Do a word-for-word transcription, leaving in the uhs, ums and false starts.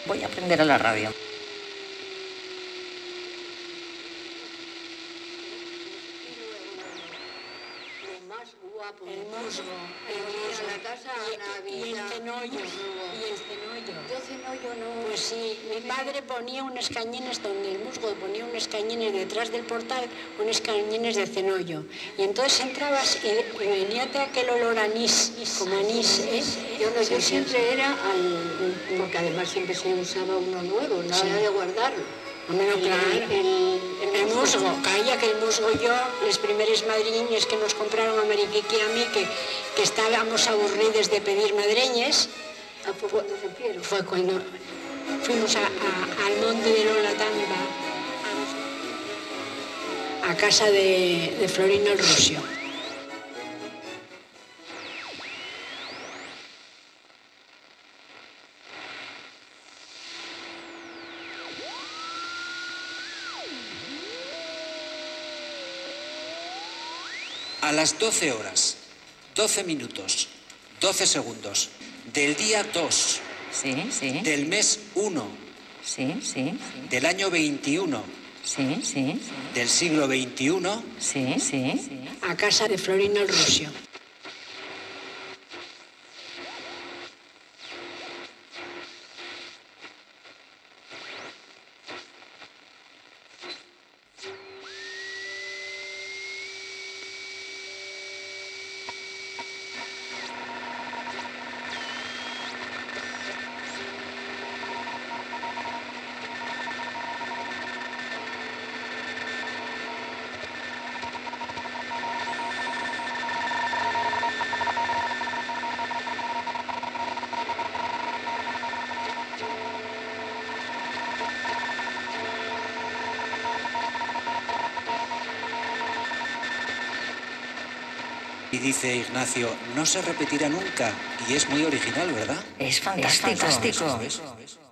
Voy a aprender a la radio. El musgo, el musgo, la casa y, y el cenollo, y el cenollo. Yo cenollo no. Pues sí, mi padre ponía unos cañones donde el musgo ponía unos cañones detrás del portal, unos cañones de cenollo. Y entonces entrabas y, y venía aquel olor a anís, como anís, ¿eh? Yo no, yo siempre era al, porque además siempre se usaba uno nuevo, nada sí. de guardarlo. Bueno, claro, el, el, el, el musgo, calla que el musgo yo, les primeres madriñes que nos compraron a Mariquiqui y a mí, que, que estábamos aburridos de pedir madreñes, ¿a poco te refiero? Fue cuando fuimos a, a, al monte de Lolatamba, a casa de, de Florino el Rusio. A las doce horas, doce minutos, doce segundos, del día dos, sí, sí. del mes uno, sí, sí, sí. del año veintiuno, sí, sí, sí. del siglo veintiuno, sí, sí, sí. A casa de Florino el Rusio. Y dice Ignacio, no se repetirá nunca. Y es muy original, ¿verdad? Es fantástico. Es fantástico. Eso, eso, eso.